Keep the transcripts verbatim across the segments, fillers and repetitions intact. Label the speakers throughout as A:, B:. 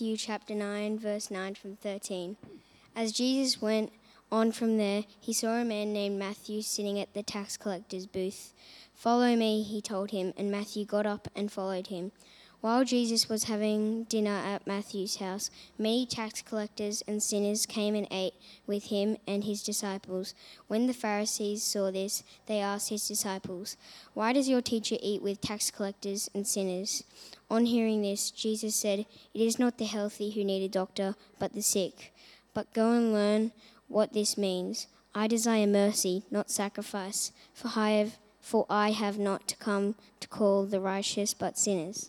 A: Matthew chapter nine, verse nine from thirteen. As Jesus went on from there, he saw a man named Matthew sitting at the tax collector's booth. "Follow me," he told him, and Matthew got up and followed him. While Jesus was having dinner at Matthew's house, many tax collectors and sinners came and ate with him and his disciples. When the Pharisees saw this, they asked his disciples, "Why does your teacher eat with tax collectors and sinners?" On hearing this, Jesus said, "It is not the healthy who need a doctor, but the sick. But go and learn what this means. I desire mercy, not sacrifice, for I have, for I have not come to call the righteous, but sinners."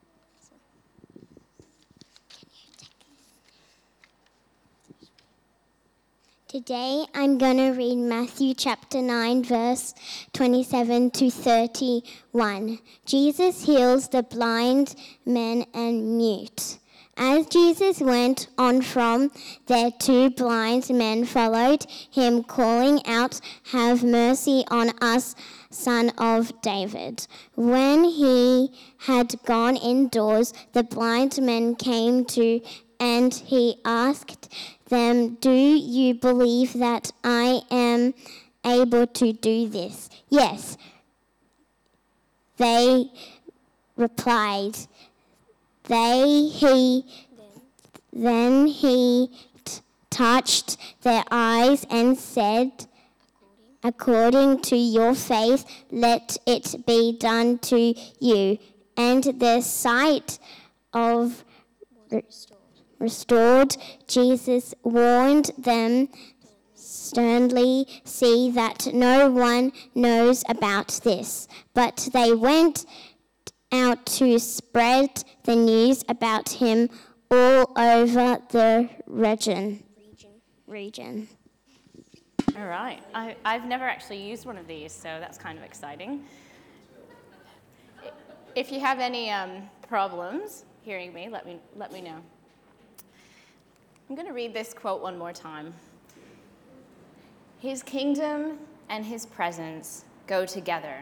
B: Today I'm going to read Matthew chapter nine, verse twenty-seven to thirty-one. Jesus heals the blind, men, and mute. As Jesus went on from there, two blind men followed him, calling out, "Have mercy on us, Son of David." When he had gone indoors, the blind men came to, and he asked them, "Do you believe that I am able to do this?" "Yes," they replied. They he then he t- touched their eyes and said, "According to your faith, let it be done to you." And their sight of restored. Jesus warned them sternly, "See that no one knows about this." But they went out to spread the news about him all over the region. Region.
C: All right. I, I've never actually used one of these, so that's kind of exciting. If you have any um, problems hearing me, let me let me know. I'm going to read this quote one more time. His kingdom and his presence go together.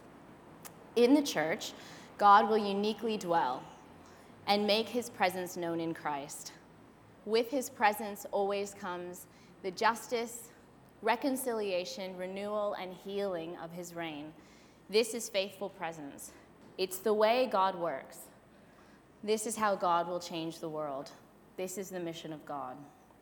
C: In the church, God will uniquely dwell and make his presence known in Christ. With his presence always comes the justice, reconciliation, renewal, and healing of his reign. This is faithful presence. It's the way God works. This is how God will change the world. This is the mission of God.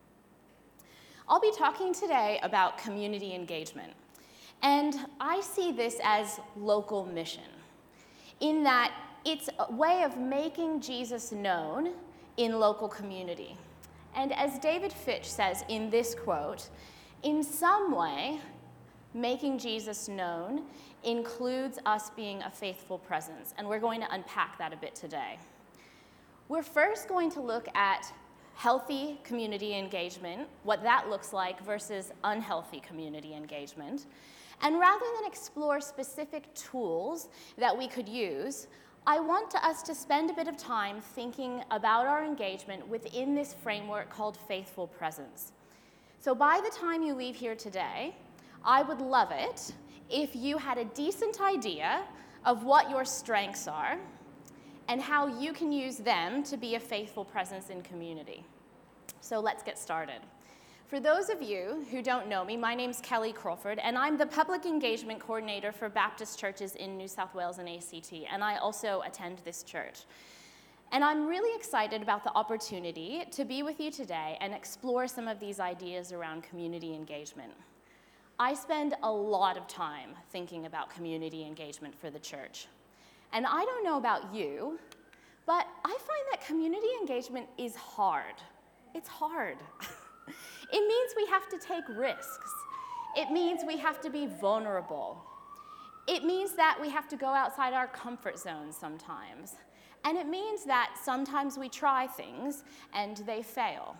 C: I'll be talking today about community engagement, and I see this as local mission, in that it's a way of making Jesus known in local community. And as David Fitch says in this quote, in some way, making Jesus known includes us being a faithful presence, and we're going to unpack that a bit today. We're first going to look at healthy community engagement, what that looks like versus unhealthy community engagement. And rather than explore specific tools that we could use, I want to us to spend a bit of time thinking about our engagement within this framework called faithful presence. So by the time you leave here today, I would love it if you had a decent idea of what your strengths are and how you can use them to be a faithful presence in community. So let's get started. For those of you who don't know me, my name's Kelly Crawford, and I'm the Public Engagement Coordinator for Baptist churches in New South Wales and A C T, and I also attend this church. And I'm really excited about the opportunity to be with you today and explore some of these ideas around community engagement. I spend a lot of time thinking about community engagement for the church. And I don't know about you, but I find that community engagement is hard. It's hard. It means we have to take risks. It means we have to be vulnerable. It means that we have to go outside our comfort zone sometimes. And it means that sometimes we try things and they fail.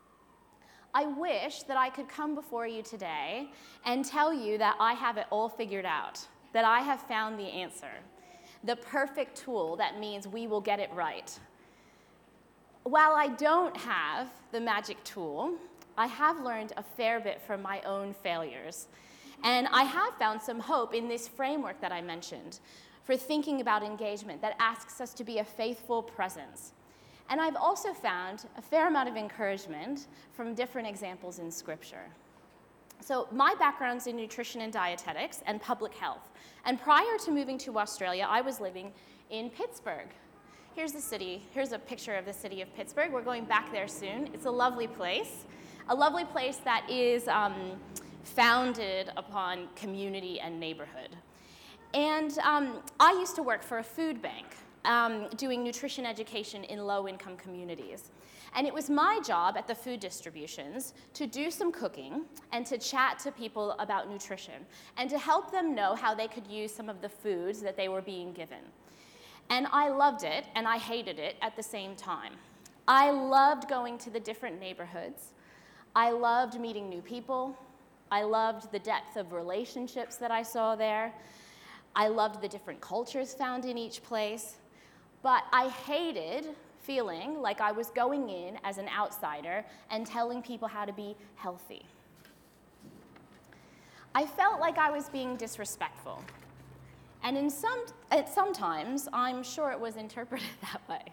C: I wish that I could come before you today and tell you that I have it all figured out, that I have found the answer, the perfect tool that means we will get it right. While I don't have the magic tool, I have learned a fair bit from my own failures. And I have found some hope in this framework that I mentioned for thinking about engagement that asks us to be a faithful presence. And I've also found a fair amount of encouragement from different examples in Scripture. So my background's in nutrition and dietetics and public health. And prior to moving to Australia, I was living in Pittsburgh. Here's the city. Here's a picture of the city of Pittsburgh. We're going back there soon. It's a lovely place. A lovely place that is um, founded upon community and neighborhood. And um, I used to work for a food bank, um, doing nutrition education in low-income communities. And it was my job at the food distributions to do some cooking and to chat to people about nutrition and to help them know how they could use some of the foods that they were being given. And I loved it and I hated it at the same time. I loved going to the different neighborhoods. I loved meeting new people. I loved the depth of relationships that I saw there. I loved the different cultures found in each place. But I hated feeling like I was going in as an outsider and telling people how to be healthy. I felt like I was being disrespectful. And in some, sometimes, I'm sure it was interpreted that way.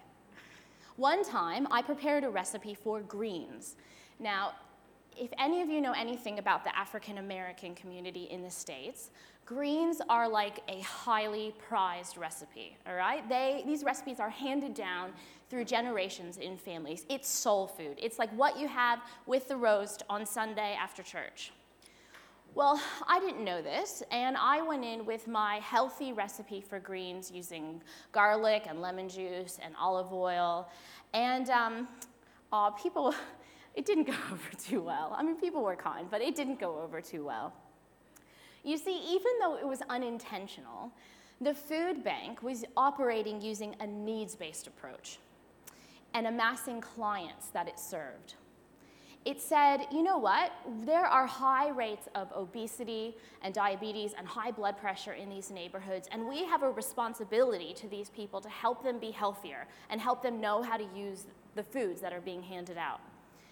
C: One time, I prepared a recipe for greens. Now, if any of you know anything about the African American community in the States, greens are like a highly prized recipe, all right? They, these recipes are handed down through generations in families. It's soul food. It's like what you have with the roast on Sunday after church. Well, I didn't know this, and I went in with my healthy recipe for greens using garlic and lemon juice and olive oil, and um, uh, people, it didn't go over too well. I mean, people were kind, but it didn't go over too well. You see, even though it was unintentional, the food bank was operating using a needs-based approach and amassing clients that it served. It said, you know what, there are high rates of obesity and diabetes and high blood pressure in these neighborhoods, and we have a responsibility to these people to help them be healthier and help them know how to use the foods that are being handed out.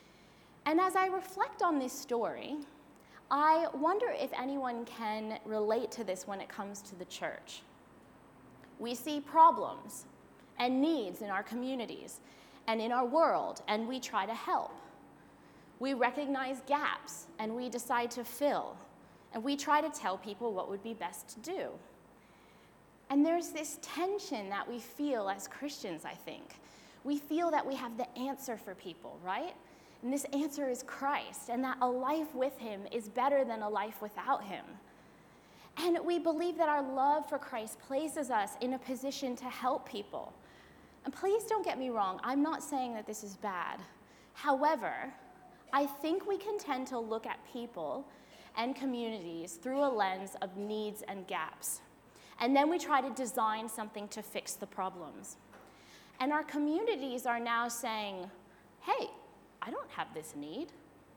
C: And as I reflect on this story, I wonder if anyone can relate to this when it comes to the church. We see problems and needs in our communities and in our world, and we try to help. We recognize gaps, and we decide to fill, and we try to tell people what would be best to do. And there's this tension that we feel as Christians, I think. We feel that we have the answer for people, right? And this answer is Christ, and that a life with him is better than a life without him. And we believe that our love for Christ places us in a position to help people. And please don't get me wrong, I'm not saying that this is bad. However, I think we can tend to look at people and communities through a lens of needs and gaps. And then we try to design something to fix the problems. And our communities are now saying, hey, I don't have this need.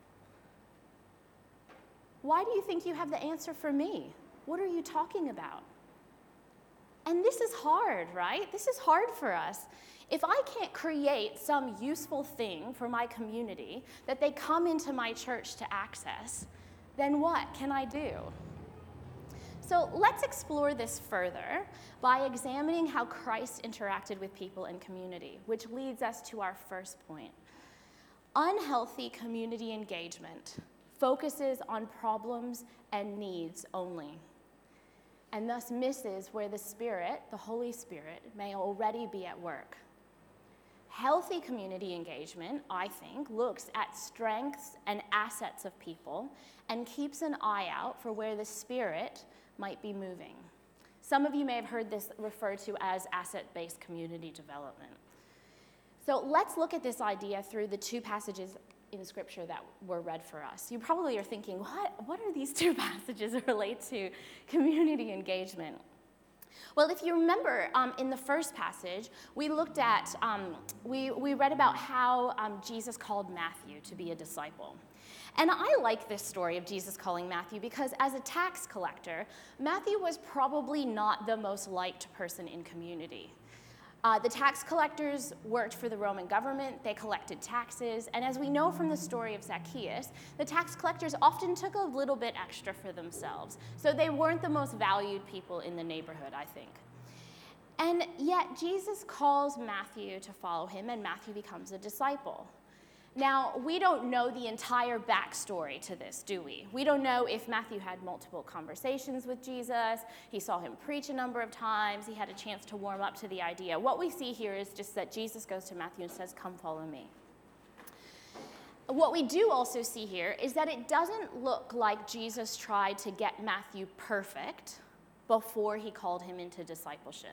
C: Why do you think you have the answer for me? What are you talking about? And this is hard, right? This is hard for us. If I can't create some useful thing for my community that they come into my church to access, then what can I do? So let's explore this further by examining how Christ interacted with people and community, which leads us to our first point. Unhealthy community engagement focuses on problems and needs only, and thus misses where the Spirit, the Holy Spirit, may already be at work. Healthy community engagement, I think, looks at strengths and assets of people and keeps an eye out for where the Spirit might be moving. Some of you may have heard this referred to as asset-based community development. So let's look at this idea through the two passages in Scripture that were read for us. You probably are thinking, what, what are these two passages relate to community engagement? Well, if you remember, um, in the first passage, we looked at, um, we, we read about how um, Jesus called Matthew to be a disciple. And I like this story of Jesus calling Matthew because as a tax collector, Matthew was probably not the most liked person in community. Uh, the tax collectors worked for the Roman government, they collected taxes, and as we know from the story of Zacchaeus, the tax collectors often took a little bit extra for themselves. So they weren't the most valued people in the neighborhood, I think. And yet Jesus calls Matthew to follow him, and Matthew becomes a disciple. Now, we don't know the entire backstory to this, do we? We don't know if Matthew had multiple conversations with Jesus, he saw him preach a number of times, he had a chance to warm up to the idea. What we see here is just that Jesus goes to Matthew and says, "Come follow me." What we do also see here is that it doesn't look like Jesus tried to get Matthew perfect before he called him into discipleship.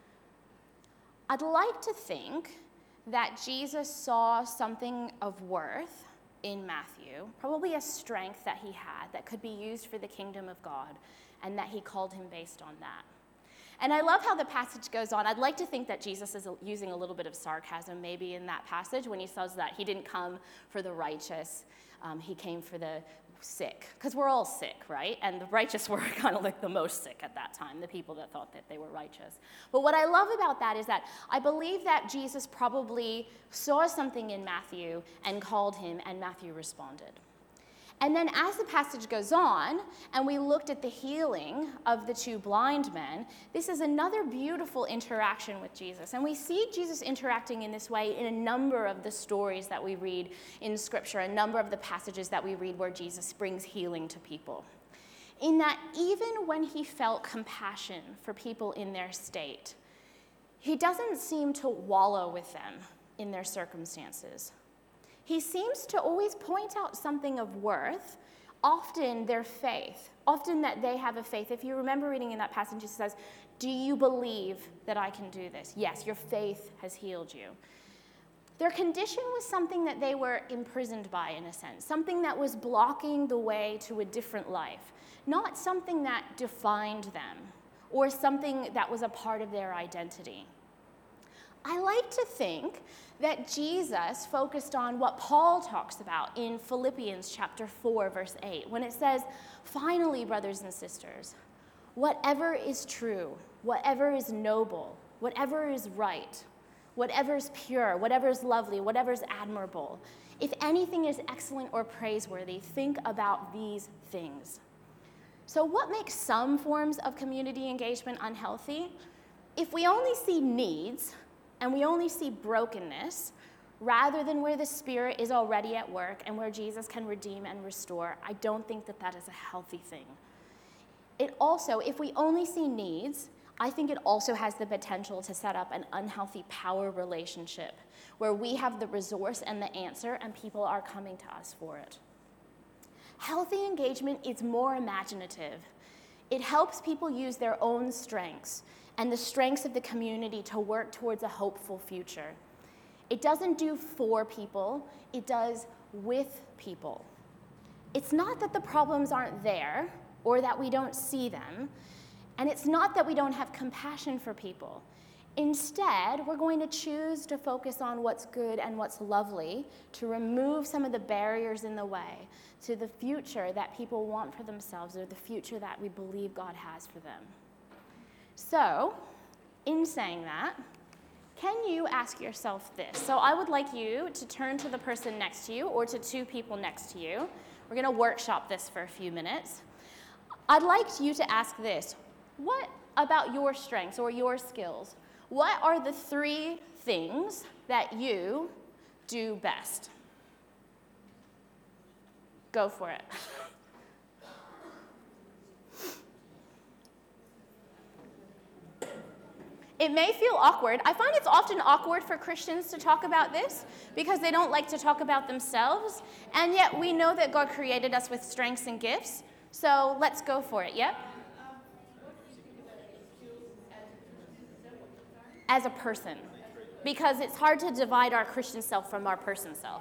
C: I'd like to think that Jesus saw something of worth in Matthew, probably a strength that he had that could be used for the kingdom of God, and that he called him based on that. And I love how the passage goes on. I'd like to think that Jesus is using a little bit of sarcasm maybe in that passage when he says that he didn't come for the righteous, um, he came for the sick. Because we're all sick, right? And the righteous were kind of like the most sick at that time, the people that thought that they were righteous. But what I love about that is that I believe that Jesus probably saw something in Matthew and called him, and Matthew responded. And then as the passage goes on, and we looked at the healing of the two blind men, this is another beautiful interaction with Jesus. And we see Jesus interacting in this way in a number of the stories that we read in Scripture, a number of the passages that we read where Jesus brings healing to people. In that even when he felt compassion for people in their state, he doesn't seem to wallow with them in their circumstances. He seems to always point out something of worth, often their faith, often that they have a faith. If you remember reading in that passage, it says, "Do you believe that I can do this?" Yes, your faith has healed you. Their condition was something that they were imprisoned by, in a sense, something that was blocking the way to a different life, not something that defined them or something that was a part of their identity. I like to think that Jesus focused on what Paul talks about in Philippians chapter four, verse eight, when it says, "Finally, brothers and sisters, whatever is true, whatever is noble, whatever is right, whatever is pure, whatever is lovely, whatever is admirable, if anything is excellent or praiseworthy, think about these things." So what makes some forms of community engagement unhealthy? If we only see needs, and we only see brokenness, rather than where the Spirit is already at work and where Jesus can redeem and restore, I don't think that that is a healthy thing. It also, if we only see needs, I think it also has the potential to set up an unhealthy power relationship where we have the resource and the answer and people are coming to us for it. Healthy engagement is more imaginative. It helps people use their own strengths and the strengths of the community to work towards a hopeful future. It doesn't do for people, it does with people. It's not that the problems aren't there or that we don't see them, and it's not that we don't have compassion for people. Instead, we're going to choose to focus on what's good and what's lovely, to remove some of the barriers in the way to the future that people want for themselves or the future that we believe God has for them. So, in saying that, can you ask yourself this? So I would like you to turn to the person next to you or to two people next to you. We're going to workshop this for a few minutes. I'd like you to ask this. What about your strengths or your skills? What are the three things that you do best? Go for it. It may feel awkward. I find it's often awkward for Christians to talk about this because they don't like to talk about themselves, and yet we know that God created us with strengths and gifts, so let's go for it, yep? As a person, because it's hard to divide our Christian self from our person self.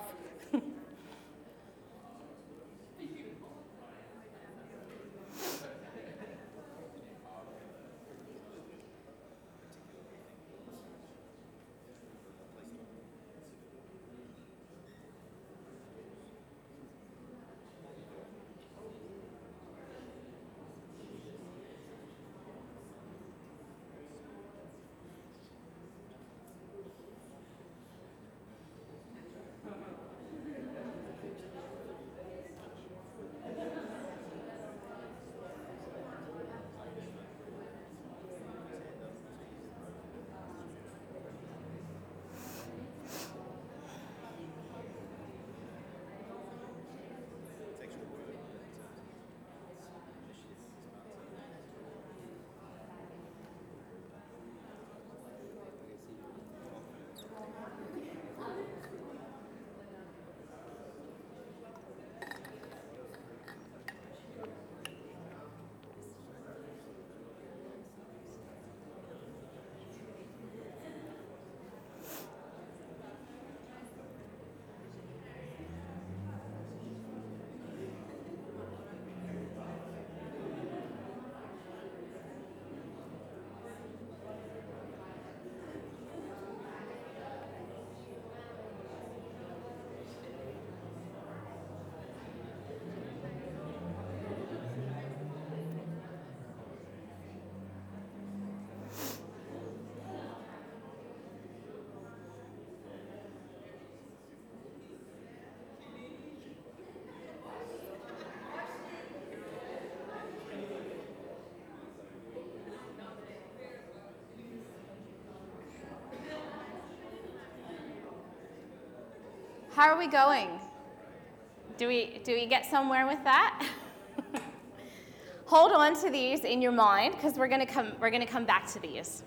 C: How are we going? Do we, do we get somewhere with that? Hold on to these in your mind, because we're going to come, we're going to come back to these.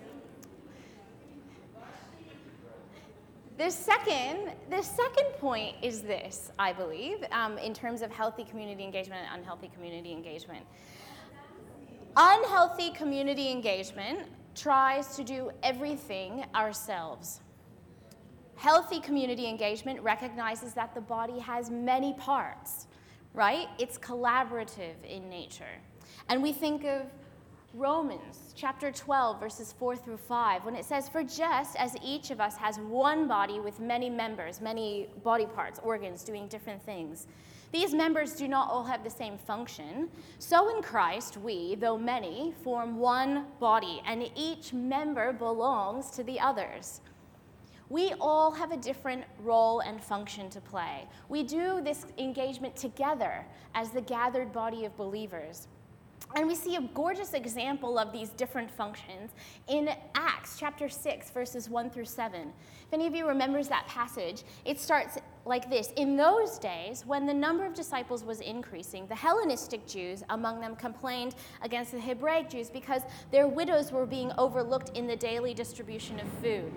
C: The second, the second point is this, I believe, um, in terms of healthy community engagement and unhealthy community engagement. Unhealthy community engagement tries to do everything ourselves. Healthy community engagement recognizes that the body has many parts, right? It's collaborative in nature. And we think of Romans chapter twelve, verses four through five, when it says, "For just as each of us has one body with many members, many body parts, organs doing different things, these members do not all have the same function, so in Christ we, though many, form one body, and each member belongs to the others." We all have a different role and function to play. We do this engagement together as the gathered body of believers. And we see a gorgeous example of these different functions in Acts chapter six, verses one through seven. If any of you remembers that passage, it starts like this. "In those days, when the number of disciples was increasing, the Hellenistic Jews among them complained against the Hebraic Jews because their widows were being overlooked in the daily distribution of food."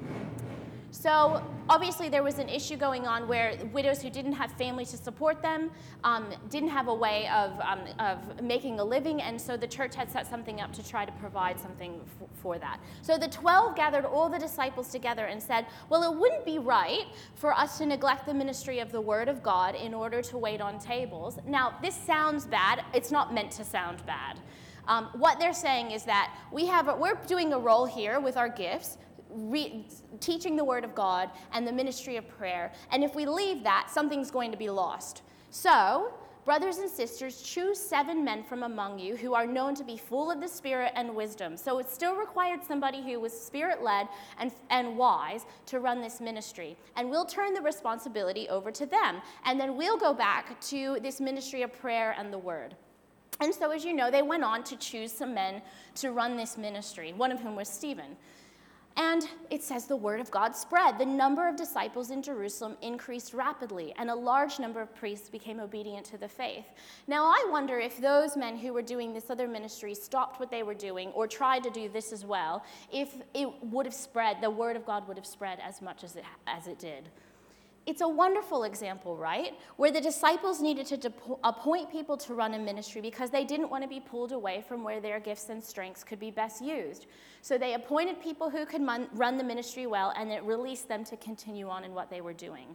C: So obviously there was an issue going on where widows who didn't have family to support them um, didn't have a way of, um, of making a living, and so the church had set something up to try to provide something f- for that. So the twelve gathered all the disciples together and said, well, it wouldn't be right for us to neglect the ministry of the Word of God in order to wait on tables. Now, this sounds bad. It's not meant to sound bad. Um, what they're saying is that we have a, we're doing a role here with our gifts, Re- teaching the Word of God and the ministry of prayer. And if we leave that, something's going to be lost. So, brothers and sisters, choose seven men from among you who are known to be full of the Spirit and wisdom. So it still required somebody who was Spirit-led and, and wise to run this ministry. And we'll turn the responsibility over to them. And then we'll go back to this ministry of prayer and the Word. And so, as you know, they went on to choose some men to run this ministry, one of whom was Stephen. And it says the word of God spread. The number of disciples in Jerusalem increased rapidly, and a large number of priests became obedient to the faith. Now, I wonder if those men who were doing this other ministry stopped what they were doing or tried to do this as well, if it would have spread, the word of God would have spread as much as it, as it did. It's a wonderful example, right? Where the disciples needed to depo- appoint people to run a ministry because they didn't want to be pulled away from where their gifts and strengths could be best used. So they appointed people who could mon- run the ministry well, and it released them to continue on in what they were doing.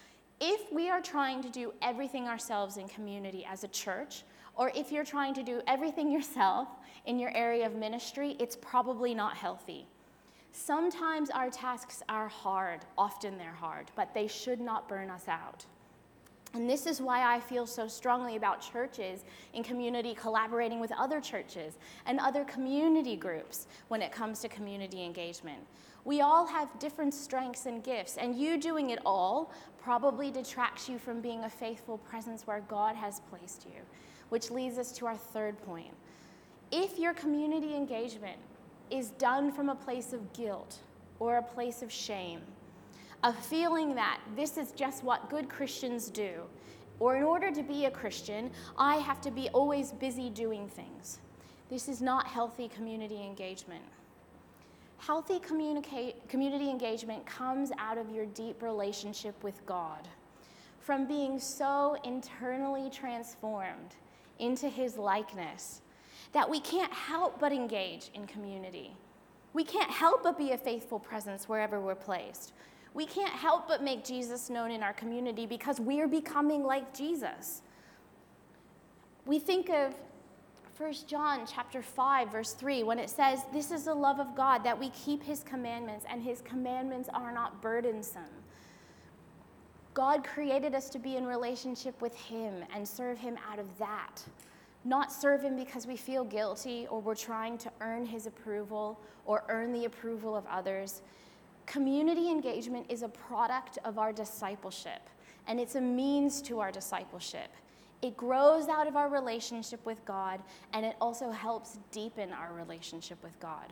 C: If we are trying to do everything ourselves in community as a church, or if you're trying to do everything yourself in your area of ministry, it's probably not healthy. Sometimes our tasks are hard, often they're hard, but they should not burn us out. And this is why I feel so strongly about churches in community collaborating with other churches and other community groups when it comes to community engagement. We all have different strengths and gifts, and you doing it all probably detracts you from being a faithful presence where God has placed you, which leads us to our third point. If your community engagement is done from a place of guilt or a place of shame, a feeling that this is just what good Christians do, or in order to be a Christian, I have to be always busy doing things. This is not healthy community engagement. Healthy communicate, community engagement comes out of your deep relationship with God, from being so internally transformed into His likeness that we can't help but engage in community. We can't help but be a faithful presence wherever we're placed. We can't help but make Jesus known in our community because we're becoming like Jesus. We think of First John chapter five, verse three, when it says, "This is the love of God, that we keep His commandments, and His commandments are not burdensome." God created us to be in relationship with Him and serve Him out of that. Not serve Him because we feel guilty or we're trying to earn His approval or earn the approval of others. Community engagement is a product of our discipleship, and it's a means to our discipleship. It grows out of our relationship with God, and it also helps deepen our relationship with God.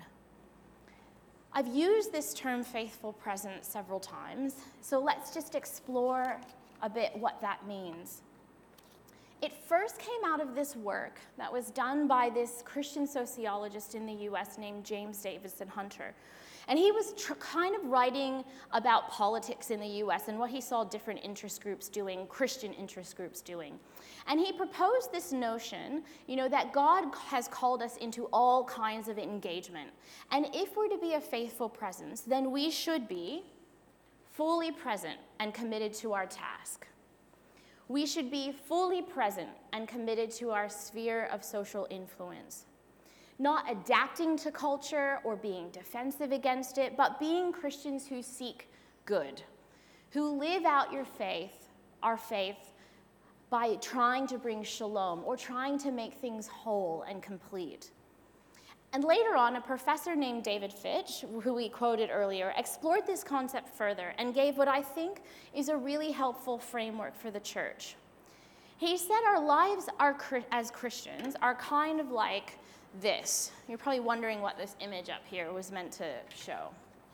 C: I've used this term faithful presence several times, so let's just explore a bit what that means. It first came out of this work that was done by this Christian sociologist in the U S named James Davison Hunter. And he was tr- kind of writing about politics in the U S and what he saw different interest groups doing, Christian interest groups doing. And he proposed this notion, you know, that God has called us into all kinds of engagement. And if we're to be a faithful presence, then we should be fully present and committed to our task. We should be fully present and committed to our sphere of social influence. Not adapting to culture or being defensive against it, but being Christians who seek good, who live out your faith, our faith, by trying to bring shalom or trying to make things whole and complete. And later on, a professor named David Fitch, who we quoted earlier, explored this concept further and gave what I think is a really helpful framework for the church. He said our lives are, as Christians are kind of like this. You're probably wondering what this image up here was meant to show.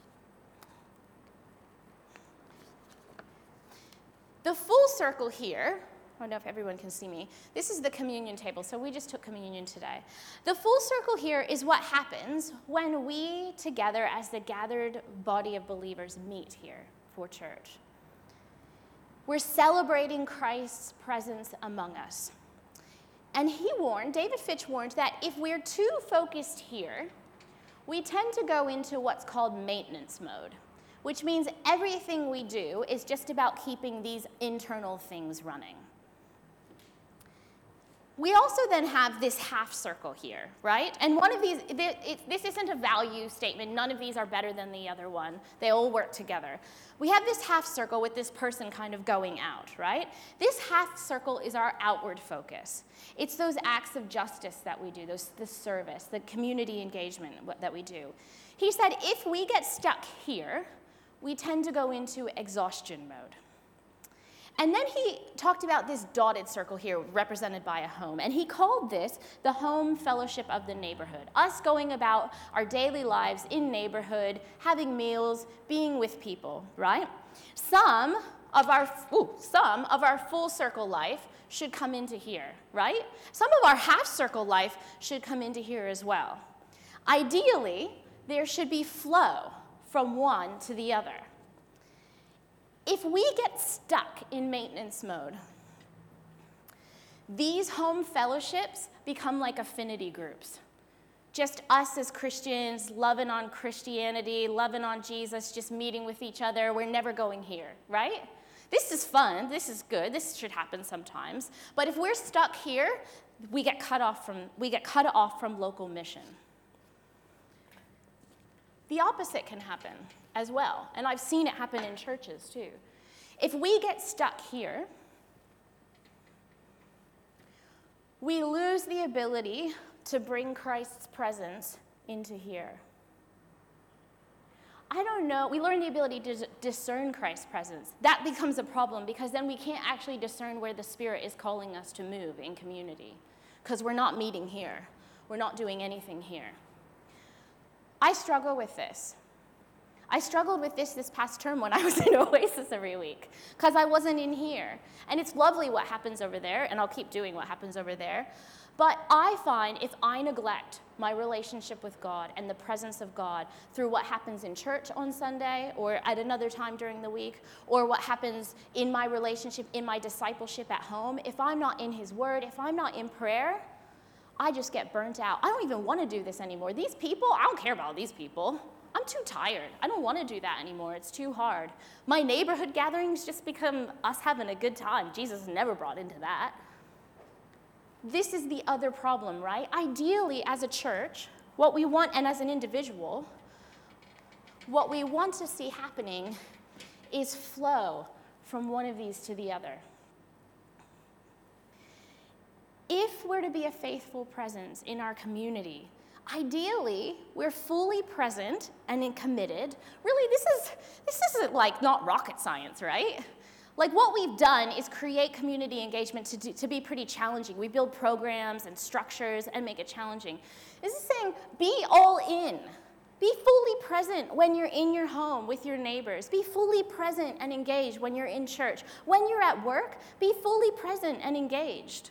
C: The full circle here, I don't know if everyone can see me. This is the communion table, so we just took communion today. The full circle here is what happens when we together as the gathered body of believers meet here for church. We're celebrating Christ's presence among us. And he warned, David Fitch warned, that if we're too focused here, we tend to go into what's called maintenance mode, which means everything we do is just about keeping these internal things running. We also then have this half circle here, right? And one of these, this isn't a value statement. None of these are better than the other one. They all work together. We have this half circle with this person kind of going out, right? This half circle is our outward focus. It's those acts of justice that we do, those, the service, the community engagement that we do. He said if we get stuck here, we tend to go into exhaustion mode. And then he talked about this dotted circle here represented by a home. And he called this the home fellowship of the neighborhood. Us going about our daily lives in neighborhood, having meals, being with people, right? Some of our, ooh, some of our full circle life should come into here, right? Some of our half circle life should come into here as well. Ideally, there should be flow from one to the other. If we get stuck in maintenance mode, these home fellowships become like affinity groups. Just us as Christians, loving on Christianity, loving on Jesus, just meeting with each other. We're never going here, right? This is fun. This is good. This should happen sometimes. But if we're stuck here, we get cut off from, we get cut off from local mission. The opposite can happen as well, and I've seen it happen in churches too. If we get stuck here, we lose the ability to bring Christ's presence into here. I don't know, we learn the ability to discern Christ's presence. That becomes a problem because then we can't actually discern where the Spirit is calling us to move in community because we're not meeting here. We're not doing anything here. I struggle with this. I struggled with this this past term when I was in Oasis every week because I wasn't in here. And it's lovely what happens over there, and I'll keep doing what happens over there. But I find if I neglect my relationship with God and the presence of God through what happens in church on Sunday or at another time during the week, or what happens in my relationship, in my discipleship at home, if I'm not in His Word, if I'm not in prayer, I just get burnt out. I don't even want to do this anymore. These people, I don't care about these people. I'm too tired. I don't want to do that anymore. It's too hard. My neighborhood gatherings just become us having a good time. Jesus never brought into that. This is the other problem, right? Ideally, as a church, what we want, and as an individual, what we want to see happening is flow from one of these to the other. If we're to be a faithful presence in our community, ideally, we're fully present and committed. Really, this is this isn't like not rocket science, right? Like what we've done is create community engagement to, do, to be pretty challenging. We build programs and structures and make it challenging. This is saying be all in. Be fully present when you're in your home with your neighbors. Be fully present and engaged when you're in church. When you're at work, be fully present and engaged.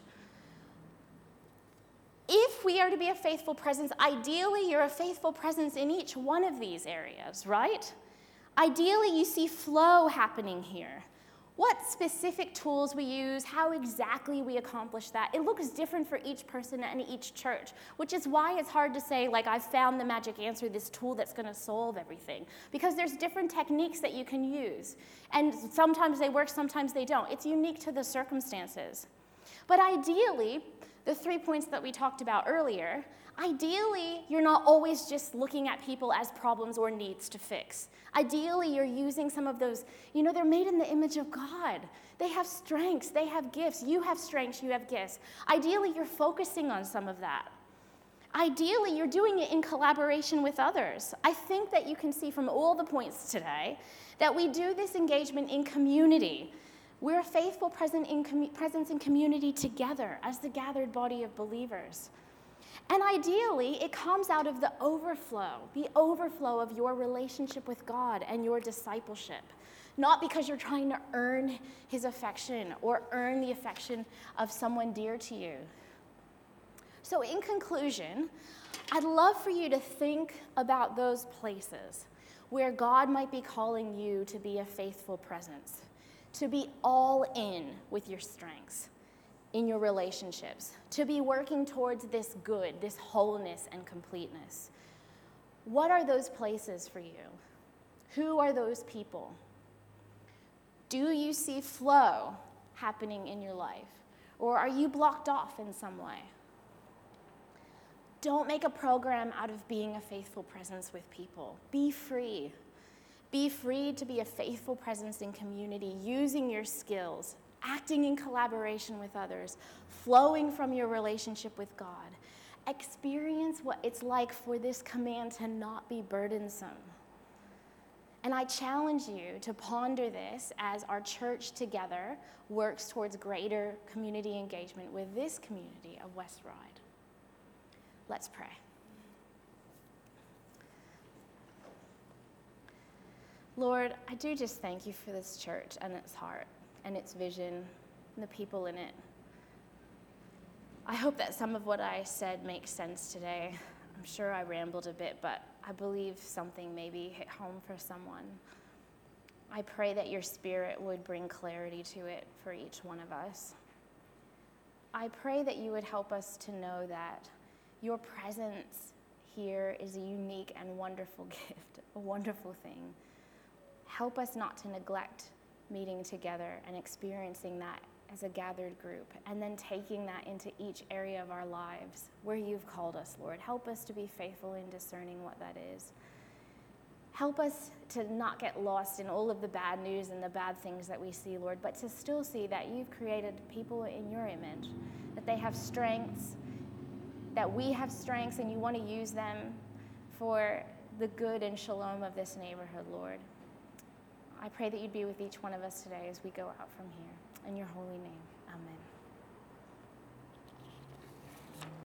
C: If we are to be a faithful presence, ideally you're a faithful presence in each one of these areas, right? Ideally you see flow happening here. What specific tools we use, how exactly we accomplish that, it looks different for each person and each church, which is why it's hard to say, like, I've found the magic answer, this tool that's going to solve everything, because there's different techniques that you can use, and sometimes they work, sometimes they don't. It's unique to the circumstances. But ideally, the three points that we talked about earlier, ideally, you're not always just looking at people as problems or needs to fix. Ideally, you're using some of those, you know, they're made in the image of God. They have strengths, they have gifts. You have strengths, you have gifts. Ideally, you're focusing on some of that. Ideally, you're doing it in collaboration with others. I think that you can see from all the points today that we do this engagement in community. We're a faithful present in com- presence in community together as the gathered body of believers. And ideally, it comes out of the overflow, the overflow of your relationship with God and your discipleship. Not because you're trying to earn his affection or earn the affection of someone dear to you. So in conclusion, I'd love for you to think about those places where God might be calling you to be a faithful presence, to be all in with your strengths in your relationships, to be working towards this good, this wholeness and completeness. What are those places for you? Who are those people? Do you see flow happening in your life? Or are you blocked off in some way? Don't make a program out of being a faithful presence with people. Be free. Be free to be a faithful presence in community, using your skills, acting in collaboration with others, flowing from your relationship with God. Experience what it's like for this command to not be burdensome. And I challenge you to ponder this as our church together works towards greater community engagement with this community of West Ryde. Let's pray. Lord, I do just thank you for this church and its heart and its vision and the people in it. I hope that some of what I said makes sense today. I'm sure I rambled a bit, but I believe something maybe hit home for someone. I pray that your Spirit would bring clarity to it for each one of us. I pray that you would help us to know that your presence here is a unique and wonderful gift, a wonderful thing. Help us not to neglect meeting together and experiencing that as a gathered group, and then taking that into each area of our lives where you've called us, Lord. Help us to be faithful in discerning what that is. Help us to not get lost in all of the bad news and the bad things that we see, Lord, but to still see that you've created people in your image, that they have strengths, that we have strengths, and you want to use them for the good and shalom of this neighborhood, Lord. I pray that you'd be with each one of us today as we go out from here. In your holy name, amen.